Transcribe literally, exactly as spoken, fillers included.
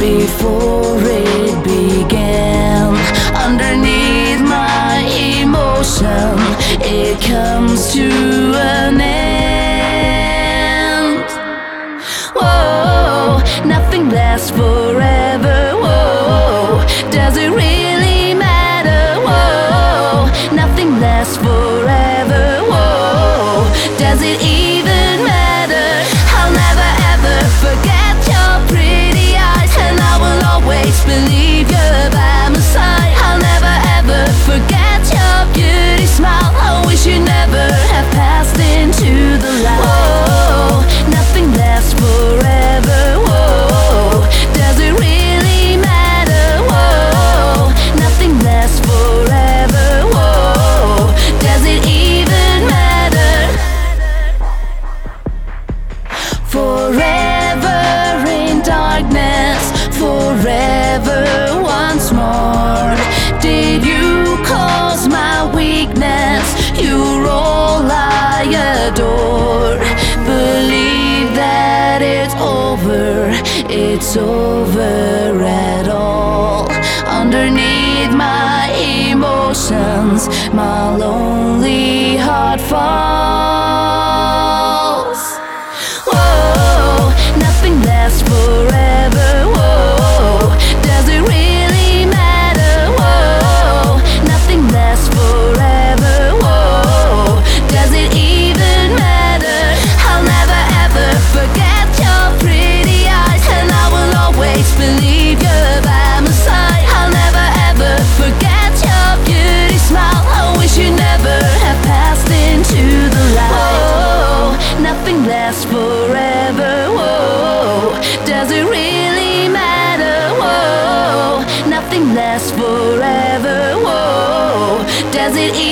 before it began. Underneath my emotion, it comes to an end. Whoa, nothing lasts forever. Whoa, does it really matter? Whoa, nothing lasts forever. Whoa, does it even matter? I'll never ever forget your pretty eyes, and I will always believe you're by my side. I'll never ever forget your beauty smile. I wish you never have passed into the light. Whoa, nothing lasts forever. Whoa, does it really matter? Whoa, nothing lasts forever. Whoa, does it even matter? Forever in darkness, forever once more. Did you cause my weakness? You're all I adore. Believe that it's over, it's over at all. Underneath my emotions, my lonely heart falls. Whoa, nothing lasts forever. Whoa, does it really matter? Whoa, nothing lasts forever. Whoa, does it even matter? I'll never ever forget your pretty eyes, and I will always believe you're by my side. I'll never ever forget your beauty smile. I wish you never have passed into the light. Whoa, nothing lasts forever. Whoa, does it really matter? Whoa, nothing lasts forever. Whoa, does it